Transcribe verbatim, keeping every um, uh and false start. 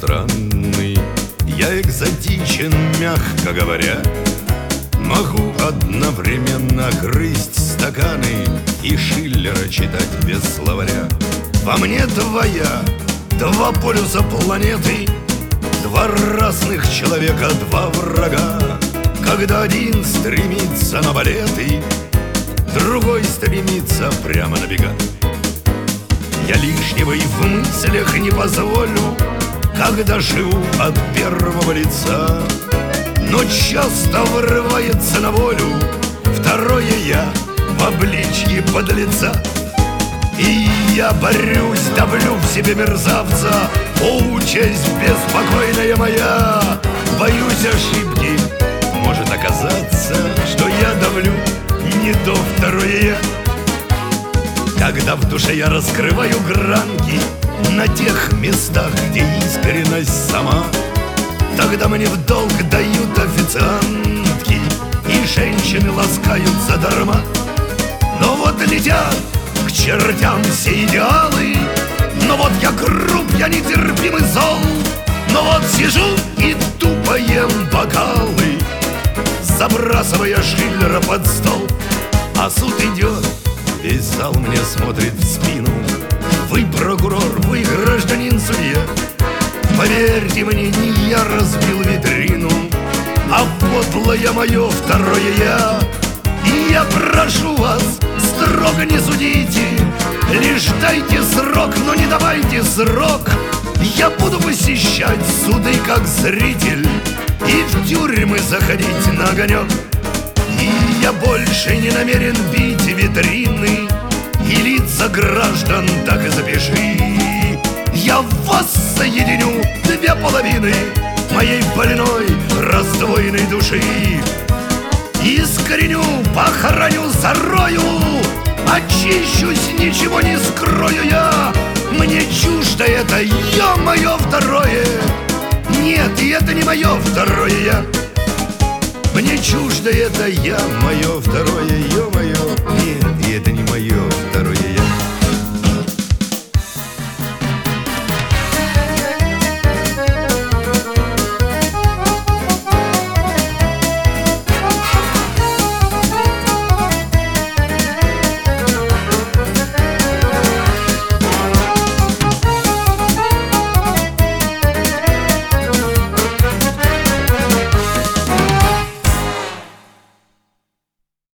странный. Я экзотичен, мягко говоря. Могу одновременно грызть стаканы и Шиллера читать без словаря. Во мне твоя, два полюса планеты, два разных человека, два врага. Когда один стремится на балеты, другой стремится прямо на бега. Я лишнего и в мыслях не позволю, когда живу от первого лица. Но часто вырывается на волю второе я в обличье подлеца. И я борюсь, давлю в себе мерзавца. О, участь беспокойная моя! Боюсь ошибки, может оказаться, что я давлю не то второе я. Когда в душе я раскрываю гранки на тех местах, где искренность сама, тогда мне в долг дают официантки, и женщины ласкаются дарма. Но вот летят к чертям все идеалы, но вот я груб, я нетерпим и зол. Но вот сижу и тупо ем бокалы, забрасывая Шиллера под стол. А суд идет, весь зал мне смотрит в спину. Вы прокурор, вы гражданин судья. Поверьте мне, не я разбил витрину, а подлое мое второе я. И я прошу вас, строго не судите, лишь дайте срок, но не давайте срок. Я буду посещать суды как зритель и в тюрьмы заходить на огонек. И я больше не намерен бить витрины, и лица граждан так и запиши. Я в вас соединю две половины моей больной раздвоенной души. Искореню, похороню, зарою, очищусь, ничего не скрою я. Мне чуждо это я, мое второе. Нет, и это не мое второе я. Мне чуждо это я, мое второе, ё-моё. Нет, и это не мое второе